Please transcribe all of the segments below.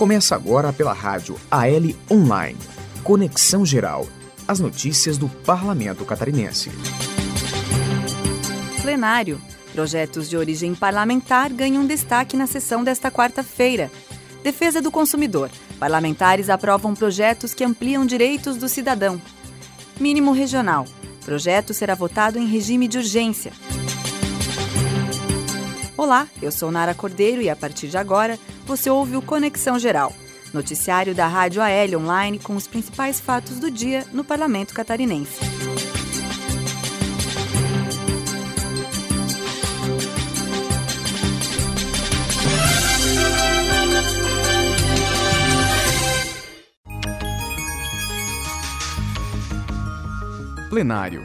Começa agora pela rádio AL Online. Conexão Geral. As notícias do Parlamento Catarinense. Plenário. Projetos de origem parlamentar ganham destaque na sessão desta quarta-feira. Defesa do consumidor. Parlamentares aprovam projetos que ampliam direitos do cidadão. Mínimo regional. Projeto será votado em regime de urgência. Olá, eu sou Nara Cordeiro e a partir de agora você ouve o Conexão Geral, noticiário da Rádio AL Online com os principais fatos do dia no Parlamento Catarinense. Plenário.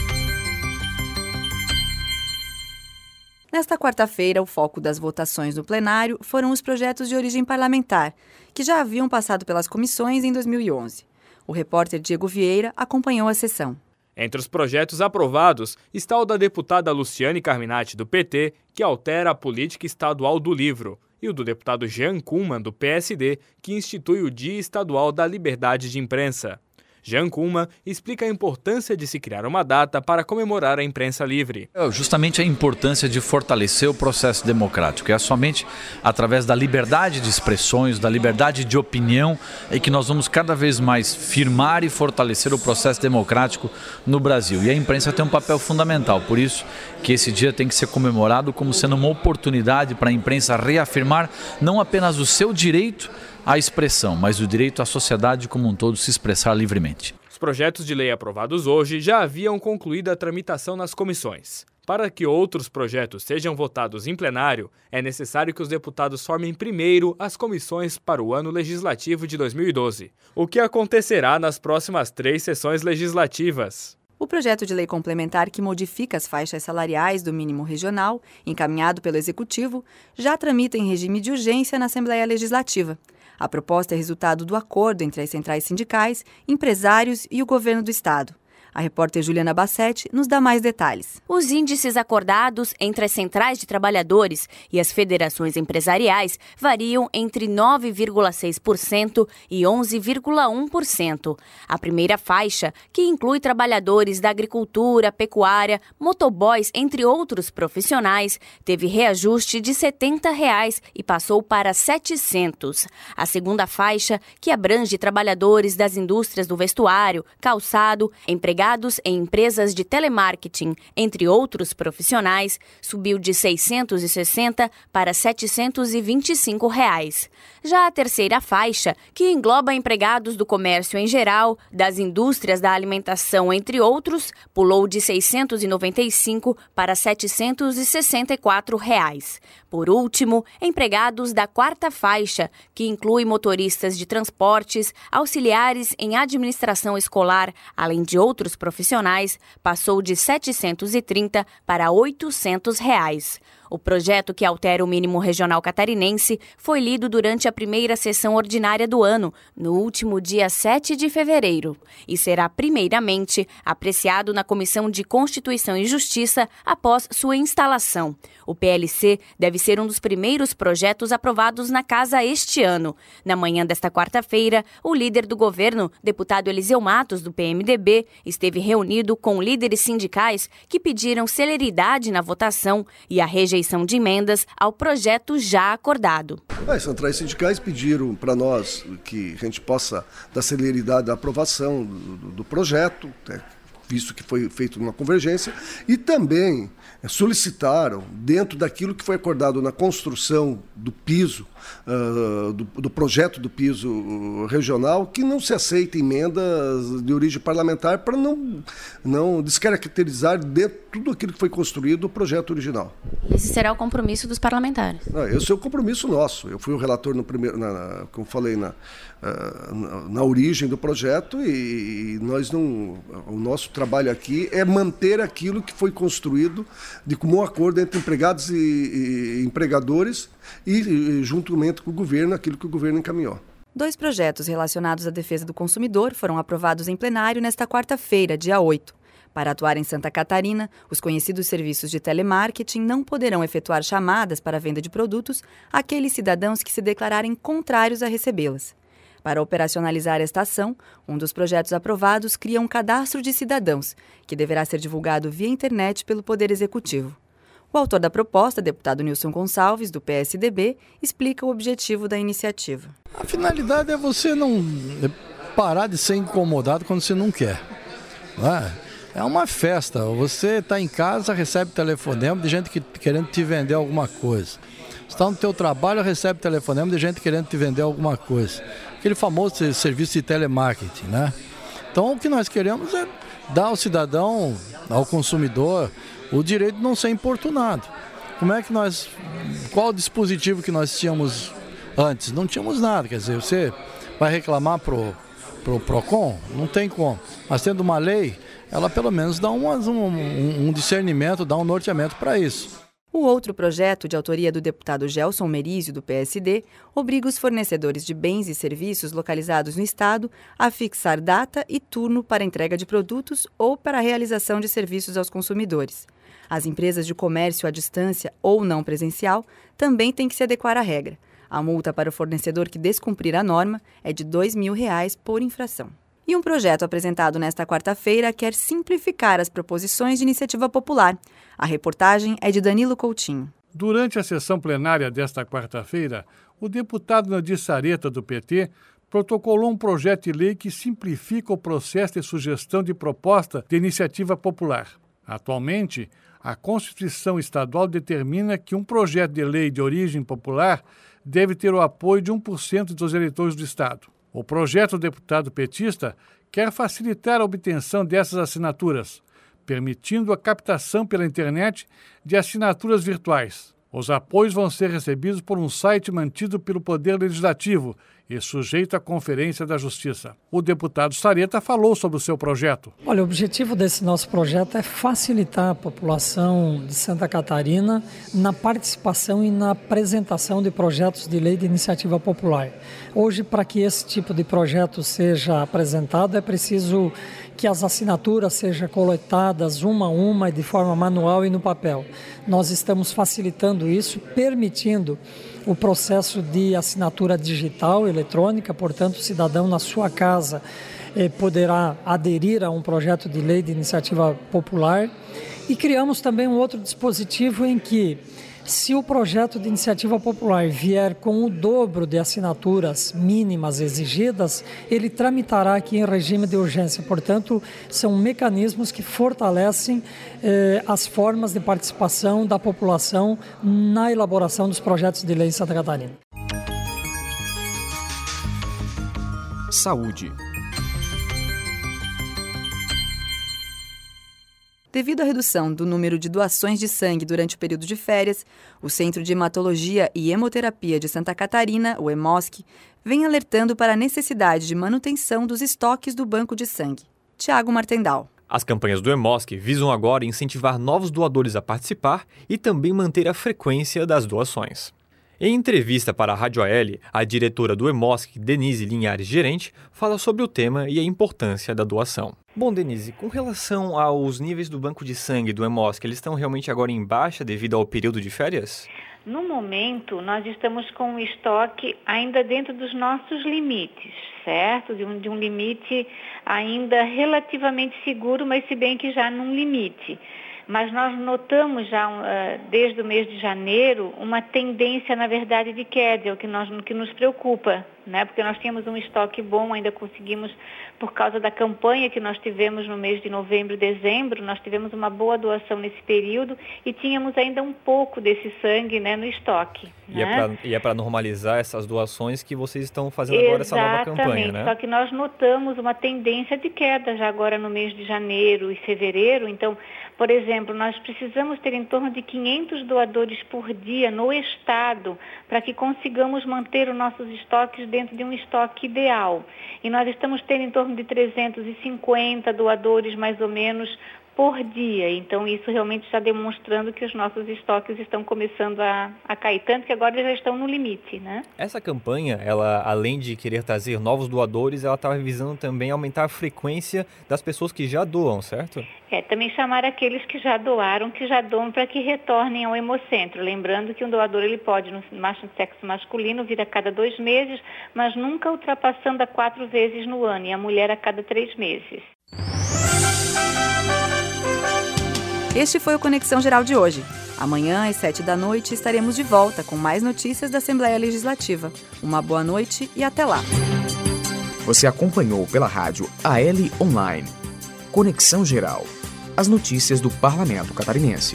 Nesta quarta-feira, o foco das votações no plenário foram os projetos de origem parlamentar, que já haviam passado pelas comissões em 2011. O repórter Diego Vieira acompanhou a sessão. Entre os projetos aprovados está o da deputada Luciane Carminati, do PT, que altera a política estadual do livro, e o do deputado Jean Kuhlmann, do PSD, que institui o Dia Estadual da Liberdade de Imprensa. Jean Kuhlmann explica a importância de se criar uma data para comemorar a imprensa livre. Justamente a importância de fortalecer o processo democrático. É somente através da liberdade de expressões, da liberdade de opinião, é que nós vamos cada vez mais firmar e fortalecer o processo democrático no Brasil. E a imprensa tem um papel fundamental, por isso que esse dia tem que ser comemorado como sendo uma oportunidade para a imprensa reafirmar não apenas o seu direito à expressão, mas o direito à sociedade como um todo se expressar livremente. Os projetos de lei aprovados hoje já haviam concluído a tramitação nas comissões. Para que outros projetos sejam votados em plenário, é necessário que os deputados formem primeiro as comissões para o ano legislativo de 2012, o que acontecerá nas próximas 3 sessões legislativas. O projeto de lei complementar que modifica as faixas salariais do mínimo regional, encaminhado pelo Executivo, já tramita em regime de urgência na Assembleia Legislativa. A proposta é resultado do acordo entre as centrais sindicais, empresários e o governo do Estado. A repórter Juliana Bassetti nos dá mais detalhes. Os índices acordados entre as centrais de trabalhadores e as federações empresariais variam entre 9,6% e 11,1%. A primeira faixa, que inclui trabalhadores da agricultura, pecuária, motoboys, entre outros profissionais, teve reajuste de R$ 70 e passou para R$ 700. A segunda faixa, que abrange trabalhadores das indústrias do vestuário, calçado, empregados em empresas de telemarketing, entre outros profissionais, subiu de R$ 660 para R$ 725. Já a terceira faixa, que engloba empregados do comércio em geral, das indústrias da alimentação, entre outros, pulou de R$ 695 para R$ 764. Por último, empregados da quarta faixa, que inclui motoristas de transportes, auxiliares em administração escolar, além de outros profissionais, passou de R$ 730 para R$ 800. O projeto que altera o mínimo regional catarinense foi lido durante a primeira sessão ordinária do ano, no último dia 7 de fevereiro, e será primeiramente apreciado na Comissão de Constituição e Justiça após sua instalação. O PLC deve ser um dos primeiros projetos aprovados na Casa este ano. Na manhã desta quarta-feira, o líder do governo, deputado Eliseu Matos, do PMDB, esteve reunido com líderes sindicais que pediram celeridade na votação e a rejeição de emendas ao projeto já acordado. As centrais sindicais pediram para nós que a gente possa dar celeridade à aprovação do projeto, visto que foi feita uma convergência, e também solicitaram, dentro daquilo que foi acordado na construção do piso, do projeto do piso regional, que não se aceita emendas de origem parlamentar para não descaracterizar de tudo aquilo que foi construído o projeto original. Esse será o compromisso dos parlamentares? Esse é o compromisso nosso. Eu fui o relator, como falei, na origem do projeto, e o nosso trabalho aqui é manter aquilo que foi construído de comum acordo entre empregados e empregadores e, juntamente com o governo, aquilo que o governo encaminhou. 2 projetos relacionados à defesa do consumidor foram aprovados em plenário nesta quarta-feira, dia 8. Para atuar em Santa Catarina, os conhecidos serviços de telemarketing não poderão efetuar chamadas para a venda de produtos àqueles cidadãos que se declararem contrários a recebê-las. Para operacionalizar esta ação, um dos projetos aprovados cria um cadastro de cidadãos, que deverá ser divulgado via internet pelo Poder Executivo. O autor da proposta, deputado Nilson Gonçalves, do PSDB, explica o objetivo da iniciativa. A finalidade é você não parar de ser incomodado quando você não quer. É uma festa. Você está em casa, recebe telefonema de gente querendo te vender alguma coisa. Você está no teu trabalho, recebe telefonema de gente querendo te vender alguma coisa. Aquele famoso serviço de telemarketing, né? Então o que nós queremos é dar ao cidadão, ao consumidor, o direito de não ser importunado. Qual o dispositivo que nós tínhamos antes? Não tínhamos nada, quer dizer, você vai reclamar pro PROCON? Não tem como. Mas tendo uma lei, ela pelo menos dá um discernimento, dá um norteamento para isso. O outro projeto, de autoria do deputado Gelson Merizio, do PSD, obriga os fornecedores de bens e serviços localizados no Estado a fixar data e turno para entrega de produtos ou para a realização de serviços aos consumidores. As empresas de comércio à distância ou não presencial também têm que se adequar à regra. A multa para o fornecedor que descumprir a norma é de R$ 2.000 por infração. E um projeto apresentado nesta quarta-feira quer simplificar as proposições de iniciativa popular. A reportagem é de Danilo Coutinho. Durante a sessão plenária desta quarta-feira, o deputado Nadir Sareta, do PT, protocolou um projeto de lei que simplifica o processo de sugestão de proposta de iniciativa popular. Atualmente, a Constituição Estadual determina que um projeto de lei de origem popular deve ter o apoio de 1% dos eleitores do Estado. O projeto do deputado petista quer facilitar a obtenção dessas assinaturas, permitindo a captação pela internet de assinaturas virtuais. Os apoios vão ser recebidos por um site mantido pelo Poder Legislativo e sujeito à Conferência da Justiça. O deputado Sareta falou sobre o seu projeto. Olha, o objetivo desse nosso projeto é facilitar a população de Santa Catarina na participação e na apresentação de projetos de lei de iniciativa popular. Hoje, para que esse tipo de projeto seja apresentado, é preciso que as assinaturas sejam coletadas uma a uma, de forma manual e no papel. Nós estamos facilitando isso, permitindo o processo de assinatura digital, eletrônica, portanto, o cidadão na sua casa poderá aderir a um projeto de lei de iniciativa popular. E criamos também um outro dispositivo em que, se o projeto de iniciativa popular vier com o dobro de assinaturas mínimas exigidas, ele tramitará aqui em regime de urgência. Portanto, são mecanismos que fortalecem as formas de participação da população na elaboração dos projetos de lei em Santa Catarina. Saúde. Devido à redução do número de doações de sangue durante o período de férias, o Centro de Hematologia e Hemoterapia de Santa Catarina, o HEMOSC, vem alertando para a necessidade de manutenção dos estoques do banco de sangue. Tiago Martendal. As campanhas do HEMOSC visam agora incentivar novos doadores a participar e também manter a frequência das doações. Em entrevista para a Rádio AL, a diretora do HEMOSC, Denise Linhares Gerente, fala sobre o tema e a importância da doação. Bom, Denise, com relação aos níveis do banco de sangue do HEMOSC, eles estão realmente agora em baixa devido ao período de férias? No momento, nós estamos com um estoque ainda dentro dos nossos limites, certo? De um limite ainda relativamente seguro, mas se bem que já num limite. Mas nós notamos já, desde o mês de janeiro, uma tendência, na verdade, de queda, o que nos preocupa, né? Porque nós tínhamos um estoque bom, ainda conseguimos, por causa da campanha que nós tivemos no mês de novembro e dezembro, nós tivemos uma boa doação nesse período e tínhamos ainda um pouco desse sangue, né, no estoque. E é para normalizar essas doações que vocês estão fazendo agora essa nova campanha, né? Só que nós notamos uma tendência de queda já agora no mês de janeiro e fevereiro. Então, por exemplo, nós precisamos ter em torno de 500 doadores por dia no estado para que consigamos manter os nossos estoques dentro de um estoque ideal. E nós estamos tendo em torno de 350 doadores, mais ou menos, por dia. Então, isso realmente está demonstrando que os nossos estoques estão começando a cair, tanto que agora já estão no limite, né? Essa campanha, ela, além de querer trazer novos doadores, ela estava visando também aumentar a frequência das pessoas que já doam, certo? Também chamar aqueles que já doam para que retornem ao Hemocentro. Lembrando que um doador ele pode, no sexo masculino, vir a cada 2 meses, mas nunca ultrapassando a 4 vezes no ano, e a mulher a cada 3 meses. Este foi o Conexão Geral de hoje. Amanhã, às 7h, estaremos de volta com mais notícias da Assembleia Legislativa. Uma boa noite e até lá. Você acompanhou pela rádio AL Online. Conexão Geral. As notícias do Parlamento Catarinense.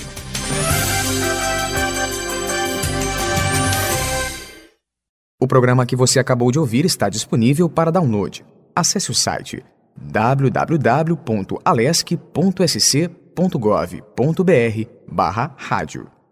O programa que você acabou de ouvir está disponível para download. Acesse o site www.alesc.sc.gov.br/rádio.